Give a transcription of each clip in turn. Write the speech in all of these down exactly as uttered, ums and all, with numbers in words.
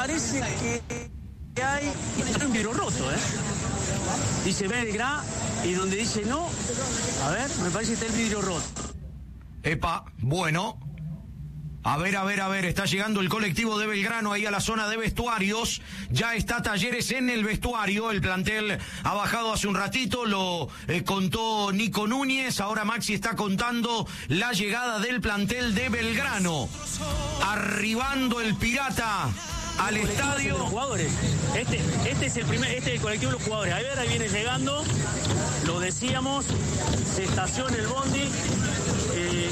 parece que hay un vidrio roto, ¿eh? Dice Belgrano y donde dice no, a ver, me parece que está el vidrio roto. Epa, bueno. A ver, a ver, a ver, está llegando el colectivo de Belgrano ahí a la zona de vestuarios. Ya está Talleres en el vestuario. El plantel ha bajado hace un ratito, lo eh, contó Nico Núñez. Ahora Maxi está contando la llegada del plantel de Belgrano. Arribando el Pirata al estadio. Los jugadores. Este, este es el primer, este es el colectivo de los jugadores. A ver, ahí viene llegando. Lo decíamos. Se estaciona el bondi. Eh,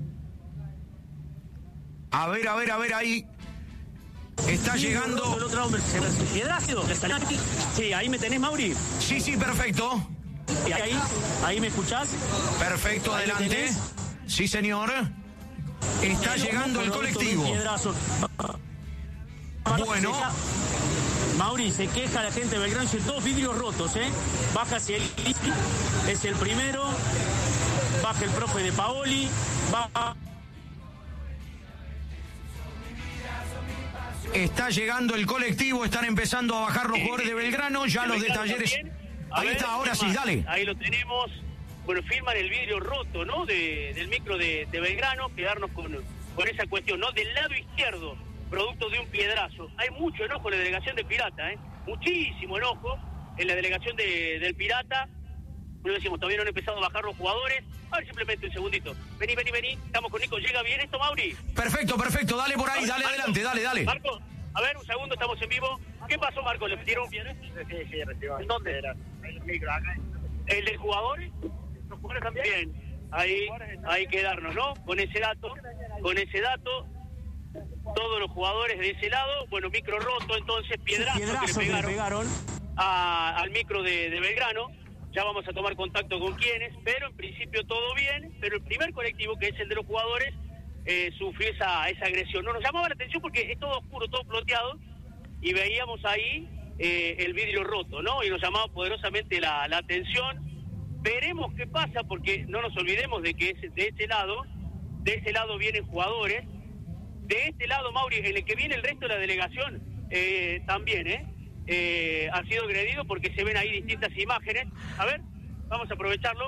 A ver, a ver, a ver, ahí. Está sí, llegando. El otro hombre, Piedrácido. Sí, ahí me tenés, Mauri. Sí, sí, perfecto. Ahí, ahí me escuchás. Perfecto, ahí adelante. Sí, señor. Está sí, llegando el colectivo. Bueno. Mauri, se queja la gente de Belgrano, dice dos vidrios rotos, ¿eh? Baja hacia el es el primero. Baja el profe de Paoli. Baja. Está llegando el colectivo, están empezando a bajar los jugadores de Belgrano, ya los de Talleres. Ahí ver, está, ahora sí, dale. Ahí lo tenemos. Bueno, firman el vidrio roto, ¿no? De, del micro de, de Belgrano, quedarnos con, con esa cuestión, ¿no? Del lado izquierdo, producto de un piedrazo. Hay mucho enojo en la delegación de Pirata, ¿eh? Muchísimo enojo en la delegación de, del Pirata. Bueno, decimos, todavía no han empezado a bajar los jugadores. A ver, simplemente un segundito. Vení, vení, vení. Estamos con Nico. ¿Llega bien esto, Mauri? Perfecto, perfecto. Dale por ahí, ver, dale Marco, adelante, dale, dale. Marco, a ver, un segundo, estamos en vivo. ¿Qué pasó, Marco? ¿Le metieron bien? Sí, sí, recibió. ¿En dónde era? El micro, acá. ¿El del jugador? ¿Los jugadores también? Bien. Ahí hay que darnos, ¿no? Con ese dato, con ese dato, todos los jugadores de ese lado, bueno, micro roto, entonces, piedrazo, sí, piedrazo que le pegaron, que le pegaron. A, al micro de, de Belgrano. Ya vamos a tomar contacto con quienes, pero en principio todo bien, pero el primer colectivo, que es el de los jugadores, eh, sufrió esa, esa agresión. No nos llamaba la atención porque es todo oscuro, todo ploteado, y veíamos ahí eh, el vidrio roto, ¿no? Y nos llamaba poderosamente la, la atención. Veremos qué pasa, porque no nos olvidemos de que es de este lado, de ese lado vienen jugadores, de este lado, Mauri, en el que viene el resto de la delegación, eh, también, ¿eh? Eh, ha sido agredido porque se ven ahí distintas imágenes. A ver, vamos a aprovecharlo.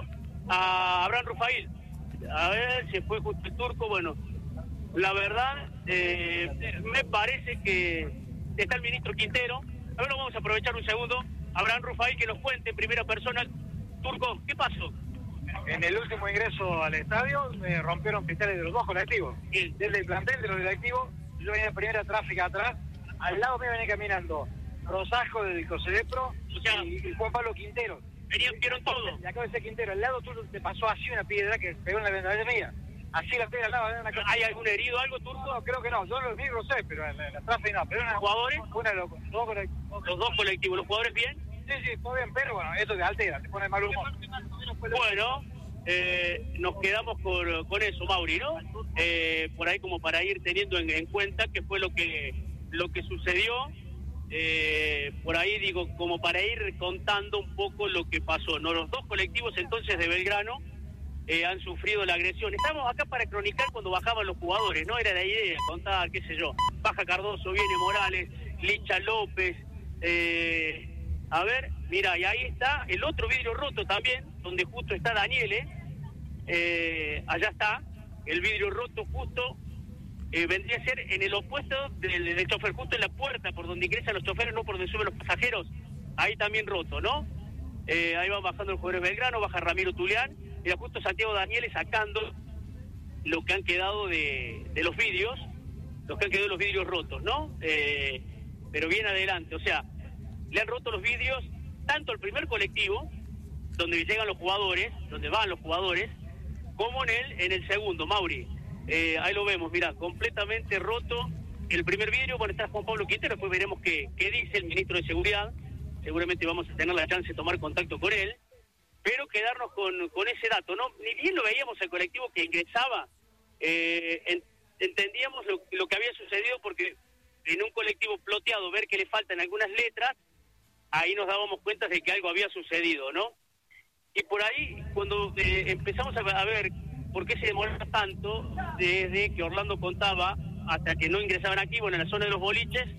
A Abraham Rufail. A ver, se fue justo el turco. Bueno, la verdad, eh, me parece que está el ministro Quintero. A ver, lo vamos a aprovechar un segundo. Abraham Rufail, que nos cuente en primera persona. Turco, ¿qué pasó? En el último ingreso al estadio me rompieron cristales de los dos colectivos. Bien. Desde el plantel de los directivos, yo venía de primera tráfica atrás. Al lado me venía caminando Rosajo del Cosedepro, o sea, y, y Juan Pablo Quintero. Venían, vieron todo. Y acá de ese Quintero, al lado tú te pasó así una piedra que pegó en la ventanilla mía. Así la piedra al lado. Una cosa. ¿Hay algún herido, algo, Turco? No, no, creo que no. Yo lo mismo lo sé, pero en la, en la tráfica no. Pero una, ¿jugadores? Una de los, dos colectivos. Los dos colectivos. ¿Los jugadores bien? Sí, sí, todo bien, pero bueno, eso te altera, te pone mal humor. Bueno, eh, nos quedamos con, con eso, Mauri, ¿no? Eh, por ahí como para ir teniendo en, en cuenta qué fue lo que, lo que sucedió. Eh, por ahí digo, como para ir contando un poco lo que pasó, ¿no? Los dos colectivos entonces de Belgrano eh, han sufrido la agresión. Estamos acá para cronicar cuando bajaban los jugadores, ¿no? Era la idea, contar, qué sé yo. Baja Cardoso, viene Morales, Licha López. Eh, a ver, mira, y ahí está el otro vidrio roto también, donde justo está Daniele. Eh, allá está, el vidrio roto justo. Eh, vendría a ser en el opuesto del, del chofer, justo en la puerta por donde ingresan los choferes, no por donde suben los pasajeros. Ahí también roto, ¿no? Eh, ahí van bajando los jugadores Belgrano, baja Ramiro Tulián, y justo Santiago Daniele sacando lo que han quedado de, de los vidrios, los que han quedado de los vidrios rotos, ¿no? Eh, pero bien adelante, o sea, le han roto los vidrios tanto al primer colectivo, donde llegan los jugadores, donde van los jugadores, como en el, en el segundo, Mauri. Eh, ahí lo vemos, mira, completamente roto el primer vidrio. Bueno, está Juan Pablo Quintero, después veremos qué, qué dice el ministro de Seguridad. Seguramente vamos a tener la chance de tomar contacto con él, pero quedarnos con, con ese dato, ¿no? Ni bien lo veíamos el colectivo que ingresaba, eh, en, entendíamos lo, lo que había sucedido, porque en un colectivo ploteado, ver que le faltan algunas letras, ahí nos dábamos cuenta de que algo había sucedido, ¿no? Y por ahí, cuando eh, empezamos a, a ver por qué se demoraba tanto, desde que Orlando contaba hasta que no ingresaban aquí, bueno, en la zona de los boliches,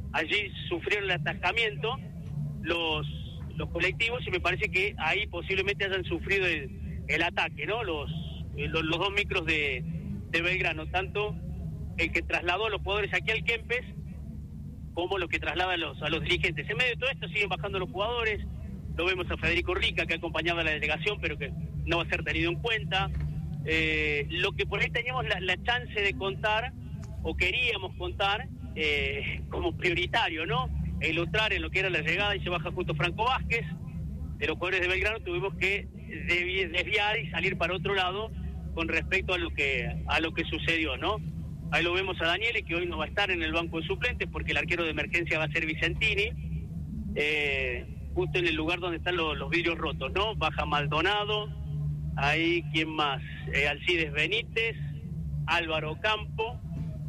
allí sufrieron el atascamiento los los colectivos y me parece que ahí posiblemente hayan sufrido el, el ataque, ¿no? Los, los los dos micros de, de Belgrano, tanto el que trasladó a los jugadores aquí al Kempes como los que traslada a los, a los dirigentes. En medio de todo esto siguen bajando los jugadores, lo vemos a Federico Rica que acompañaba a la delegación pero que no va a ser tenido en cuenta. Eh, lo que por ahí teníamos la, la chance de contar o queríamos contar eh, como prioritario, ¿no? E ilustrar en lo que era la llegada y se baja justo Franco Vázquez de los jugadores de Belgrano, tuvimos que desviar y salir para otro lado con respecto a lo que a lo que sucedió, ¿no? Ahí lo vemos a Daniele, que hoy no va a estar en el banco de suplentes porque el arquero de emergencia va a ser Vicentini, eh, justo en el lugar donde están los, los vidrios rotos, ¿no? Baja Maldonado, ahí, ¿quién más? Eh, Alcides Benítez, Álvaro Campo,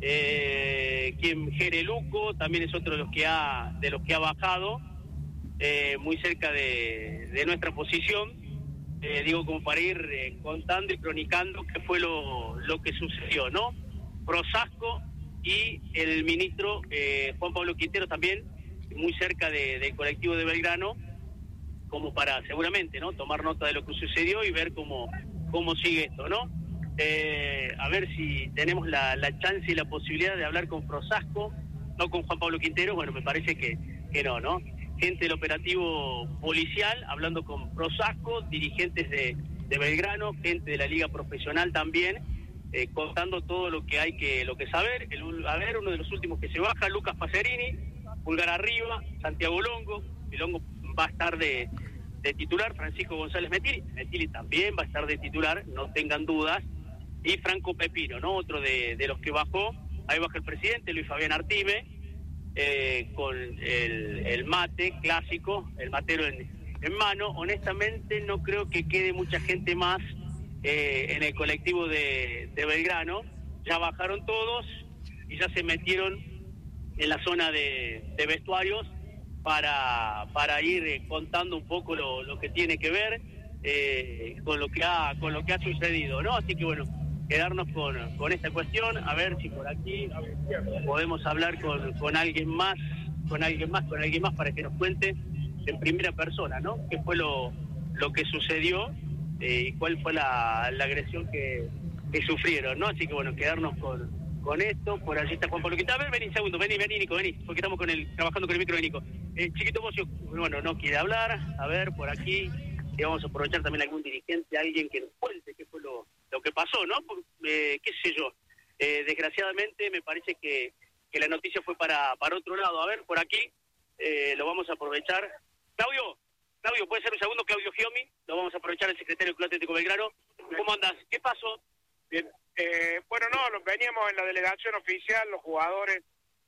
eh, quien Jere Luco, también es otro de los que ha, de los que ha bajado, eh, muy cerca de, de nuestra posición, eh, digo como para ir eh, contando y cronicando qué fue lo, lo que sucedió, ¿no? Prosasco y el ministro eh, Juan Pablo Quintero también, muy cerca de, del colectivo de Belgrano, como para seguramente, ¿no? Tomar nota de lo que sucedió y ver cómo, cómo sigue esto, ¿no? Eh, a ver si tenemos la, la chance y la posibilidad de hablar con Prosasco, no con Juan Pablo Quintero, bueno, me parece que, que no, ¿no? Gente del operativo policial hablando con Prosasco, dirigentes de, de Belgrano, gente de la liga profesional también, eh, contando todo lo que hay que lo que saber. El, a ver, uno de los últimos que se baja, Lucas Pacerini, pulgar arriba, Santiago Longo, el Longo va a estar de, de titular, Francisco González Metili, Metili también va a estar de titular, no tengan dudas, y Franco Pepino, ¿no? Otro de, de los que bajó, ahí baja el presidente, Luis Fabián Artime, eh, con el, el mate clásico, el matero en, en mano. Honestamente no creo que quede mucha gente más eh, en el colectivo de, de Belgrano, ya bajaron todos y ya se metieron en la zona de, de vestuarios para para ir eh, contando un poco lo, lo que tiene que ver eh, con lo que ha con lo que ha sucedido, ¿no? Así que bueno, quedarnos con, con esta cuestión, a ver si por aquí podemos hablar con, con alguien más, con alguien más, con alguien más para que nos cuente en primera persona, ¿no? Qué fue lo, lo que sucedió eh, y cuál fue la, la agresión que, que sufrieron, ¿no? Así que bueno, quedarnos con con esto. Por allí está Juan Pablo Quintero. A ver, vení un segundo, vení, vení, Nico, vení, porque estamos con el, trabajando con el micro de Nico. Eh, Chiquito Bocio, bueno, no quiere hablar. A ver, por aquí, y vamos a aprovechar también algún dirigente, alguien que nos cuente qué fue lo, lo que pasó, ¿no? Por, eh, qué sé yo. Eh, desgraciadamente, me parece que, que la noticia fue para, para otro lado. A ver, por aquí, eh, lo vamos a aprovechar. Claudio, Claudio, ¿puede ser un segundo? Claudio Giomi, lo vamos a aprovechar, el secretario del Club Atlético Belgrano. ¿Cómo andás? ¿Qué pasó? Bien. Eh, bueno, no, veníamos en la delegación oficial, los jugadores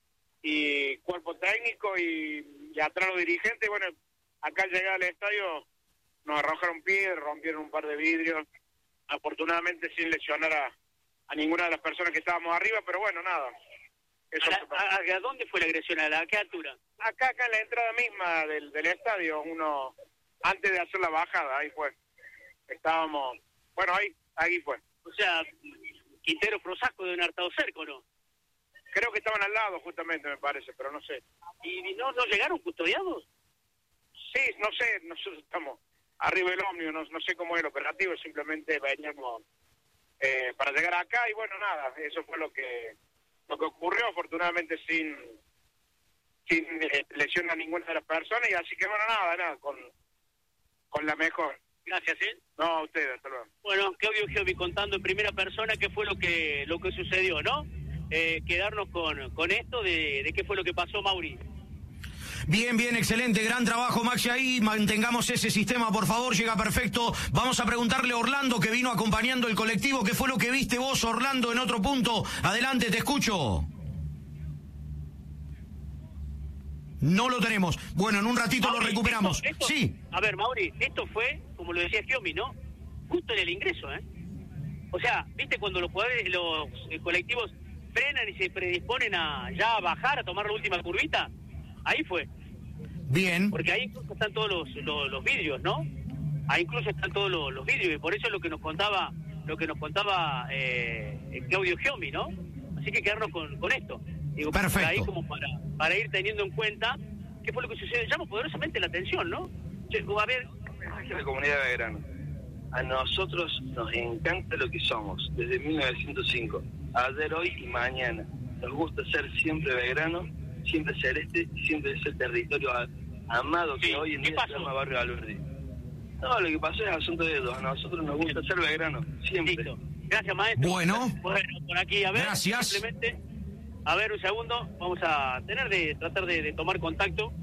y cuerpo técnico y, y atrás los dirigentes. Bueno, acá al llegar al estadio nos arrojaron piedras, rompieron un par de vidrios, afortunadamente sin lesionar a, a ninguna de las personas que estábamos arriba, pero bueno, nada. Eso ¿A, a, ¿A dónde fue la agresión? ¿A, la, a qué altura? Acá, acá en la entrada misma del, del estadio, uno antes de hacer la bajada, ahí fue. Estábamos, bueno, ahí, ahí fue. O sea, Quintero, Prosasco deben haber estado cerca, ¿o no? Creo que estaban al lado, justamente, me parece, pero no sé. ¿Y no, no llegaron custodiados? Sí, no sé, nosotros estamos arriba del ómnibus, no, no sé cómo es el operativo, simplemente veníamos eh, para llegar acá y bueno, nada, eso fue lo que lo que ocurrió, afortunadamente sin sin eh, lesión a ninguna de las personas, y así que bueno, nada, nada, con, con la mejor. Gracias, ¿eh? No, a ustedes, hasta luego. Bueno, Claudio Giovi contando en primera persona qué fue lo que lo que sucedió, ¿no? Eh, quedarnos con, con esto de, de qué fue lo que pasó, Mauri. Bien, bien, excelente, gran trabajo, Maxi, ahí, mantengamos ese sistema, por favor, llega perfecto. Vamos a preguntarle a Orlando, que vino acompañando el colectivo, ¿qué fue lo que viste vos, Orlando, en otro punto? Adelante, te escucho. No lo tenemos. Bueno, en un ratito Mauri, lo recuperamos. Esto, esto, sí. A ver, Mauri, esto fue, como lo decía Giomi, ¿no? Justo en el ingreso, ¿eh? O sea, ¿viste cuando los jugadores, los eh, colectivos frenan y se predisponen a ya a bajar, a tomar la última curvita? Ahí fue. Bien. Porque ahí incluso están todos los, los, los vidrios, ¿no? Ahí incluso están todos los, los vidrios, y por eso es lo que nos contaba, lo que nos contaba eh, Claudio Giomi, ¿no? Así que quedarnos con, con esto. Digo, perfecto. Por ahí como para, para ir teniendo en cuenta qué fue lo que sucedió. Llama poderosamente la atención, ¿no? A ver... La comunidad de Belgrano. A nosotros nos encanta lo que somos, desde mil novecientos cinco. Ayer, hoy y mañana. Nos gusta ser siempre Belgrano, siempre celeste, siempre ese territorio amado que sí. Hoy en día se llama Barrio Alberdi. No, lo que pasó es asunto de dos. A nosotros nos gusta ser Belgrano, siempre. Listo. Gracias, maestro. Bueno. Bueno, por aquí, a ver. Gracias. Simplemente, a ver, un segundo. Vamos a tener de tratar de, de tomar contacto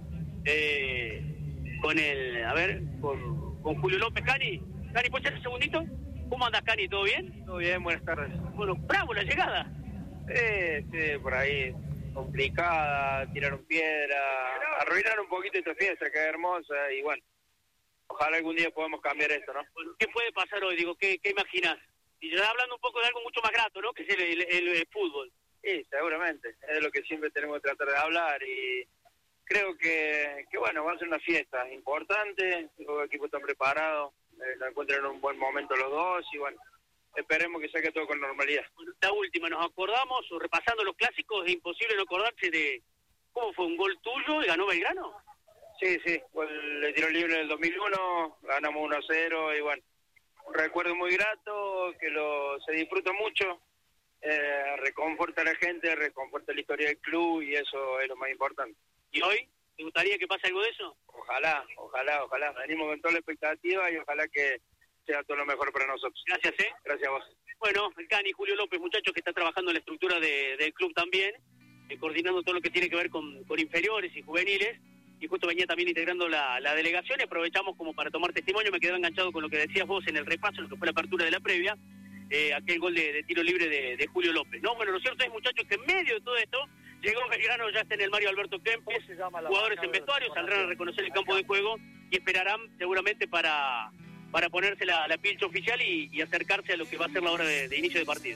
eh, con el, a ver, con, con Julio López. Cani, Cani, ¿puedes hacer un segundito? ¿Cómo andas, Cani? ¿Todo bien? Todo bien, buenas tardes. Bueno, bravo la llegada. Eh, sí, por ahí complicada, tiraron piedra, arruinaron un poquito esta fiesta, que es hermosa, y bueno, ojalá algún día podamos cambiar esto, ¿no? Bueno, ¿qué puede pasar hoy? Digo, ¿qué, qué imaginas? Y ya hablando un poco de algo mucho más grato, ¿no? Que es el, el, el, el fútbol. Sí, seguramente, es de lo que siempre tenemos que tratar de hablar, y creo que, que bueno, va a ser una fiesta importante, los equipos están preparados, eh, lo encuentran en un buen momento los dos, y bueno, esperemos que saque todo con normalidad. La última, nos acordamos, o repasando los clásicos, es imposible no acordarse de cómo fue un gol tuyo y ganó Belgrano. Sí, sí, gol de tiro libre en el dos mil uno, ganamos uno a cero y bueno, un recuerdo muy grato, que lo se disfruta mucho, eh, reconforta a la gente, reconforta la historia del club y eso es lo más importante. ¿Y hoy? ¿Te gustaría que pase algo de eso? Ojalá, ojalá, ojalá. Venimos con toda la expectativa y ojalá que sea todo lo mejor para nosotros. Gracias, ¿eh? Gracias a vos. Bueno, el Cani, Julio López, muchachos que está trabajando en la estructura de, del club también, eh, coordinando todo lo que tiene que ver con, con inferiores y juveniles, y justo venía también integrando la, la delegación, y aprovechamos como para tomar testimonio. Me quedé enganchado con lo que decías vos en el repaso, lo que fue la apertura de la previa, eh, aquel gol de, de tiro libre de, de Julio López. No, bueno, lo cierto es, muchachos, que en medio de todo esto, llegó Belgrano, ya está en el Mario Alberto Kempes, jugadores en vestuario, saldrán a reconocer el campo de juego y esperarán seguramente para... para ponerse la, la pilcha oficial y, y acercarse a lo que va a ser la hora de, de inicio de partido.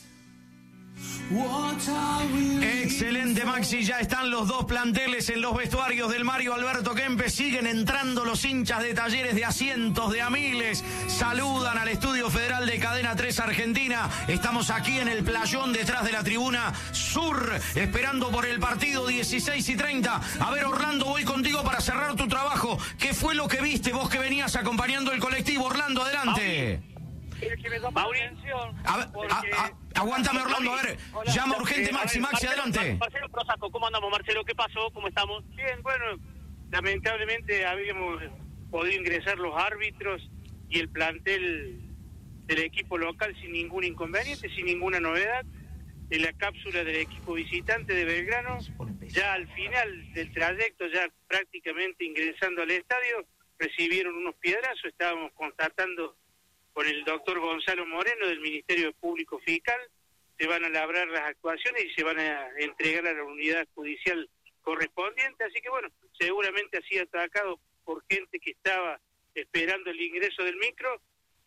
Excelente, Maxi, ya están los dos planteles en los vestuarios del Mario Alberto Kempes, siguen entrando los hinchas de Talleres de a cientos, de a miles, saludan al Estudio Federal de Cadena tres Argentina, estamos aquí en el playón detrás de la tribuna sur, esperando por el partido dieciséis y treinta. A ver, Orlando, voy contigo para cerrar tu trabajo. ¿Qué fue lo que viste vos que venías acompañando el colectivo? Orlando, adelante. El que me llama la atención, a ver, a, a, aguántame, Orlando, a ver, llama urgente Maxi, Maxi, adelante. Marcelo Prosaco, ¿cómo andamos, Marcelo? ¿Qué pasó? ¿Cómo estamos? Bien, bueno, lamentablemente habíamos podido ingresar los árbitros y el plantel del equipo local sin ningún inconveniente, sin ninguna novedad. En la cápsula del equipo visitante de Belgrano, ya al final del trayecto, ya prácticamente ingresando al estadio, recibieron unos piedrazos. Estábamos constatando con el doctor Gonzalo Moreno del Ministerio Público Fiscal, se van a labrar las actuaciones y se van a entregar a la unidad judicial correspondiente, así que bueno, seguramente ha sido atacado por gente que estaba esperando el ingreso del micro.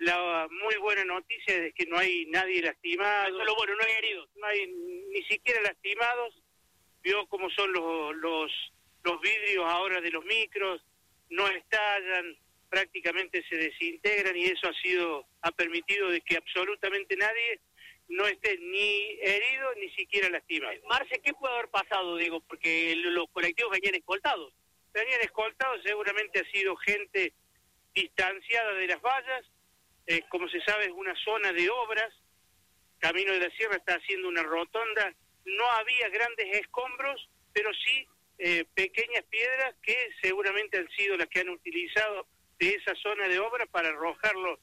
La muy buena noticia es que no hay nadie lastimado. Solo bueno, no hay heridos. No hay ni siquiera lastimados. Vio cómo son los, los, los vidrios ahora de los micros, no estallan, prácticamente se desintegran y eso ha sido ha permitido de que absolutamente nadie no esté ni herido ni siquiera lastimado. Marce, ¿qué puede haber pasado, Diego? Porque los colectivos venían escoltados. Venían escoltados, seguramente ha sido gente distanciada de las vallas. Eh, como se sabe, es una zona de obras. Camino de la Sierra está haciendo una rotonda. No había grandes escombros, pero sí eh, pequeñas piedras que seguramente han sido las que han utilizado de esa zona de obra para arrojarlo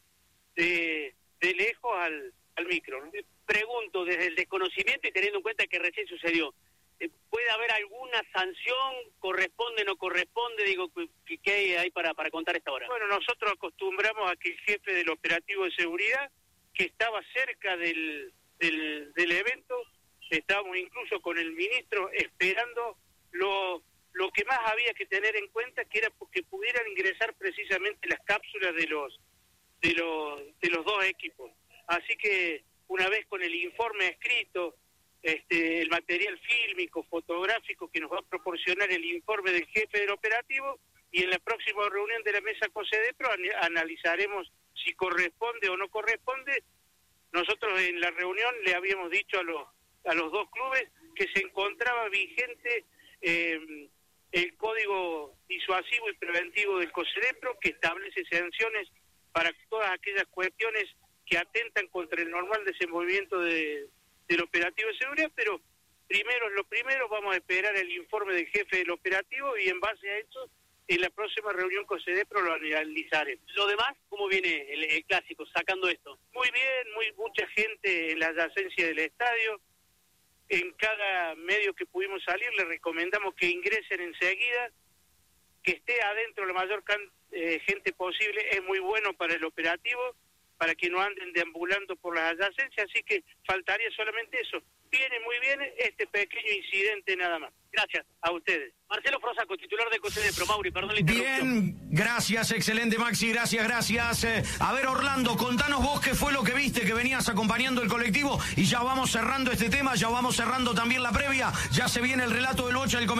de, de lejos al, al micro, ¿no? Pregunto, desde el desconocimiento y teniendo en cuenta que recién sucedió, ¿puede haber alguna sanción? ¿Corresponde o no corresponde? Digo, ¿qué, qué hay para, para contar esta hora? Bueno, nosotros acostumbramos a que el jefe del operativo de seguridad, que estaba cerca del, del, del evento, estábamos incluso con el ministro esperando lo... Lo que más había que tener en cuenta que era que pudieran ingresar precisamente las cápsulas de los de los de los dos equipos. Así que una vez con el informe escrito, este el material fílmico, fotográfico que nos va a proporcionar el informe del jefe del operativo, y en la próxima reunión de la mesa COSEDEPRO analizaremos si corresponde o no corresponde. Nosotros en la reunión le habíamos dicho a los a los dos clubes que se encontraba vigente eh, el Código Disuasivo y Preventivo del COSEDEPRO, que establece sanciones para todas aquellas cuestiones que atentan contra el normal desenvolvimiento de, del operativo de seguridad, pero primero, lo primero, vamos a esperar el informe del jefe del operativo y en base a eso, en la próxima reunión con COSEDEPRO lo analizaremos. Lo demás, ¿cómo viene el, el clásico, sacando esto? Muy bien, muy mucha gente en la adyacencia del estadio. En cada medio que pudimos salir le recomendamos que ingresen enseguida, que esté adentro la mayor can, eh, gente posible, es muy bueno para el operativo, para que no anden deambulando por las adyacencias, así que faltaría solamente eso. Viene muy bien este pequeño incidente nada más. Gracias a ustedes. Marcelo Frosaco, titular de COSEDEPRO. Mauri, perdón la interrupción. Bien, gracias, excelente Maxi, gracias, gracias. Eh, a ver, Orlando, contanos vos qué fue lo que viste, que venías acompañando el colectivo, y ya vamos cerrando este tema, ya vamos cerrando también la previa, ya se viene el relato del Bocha, el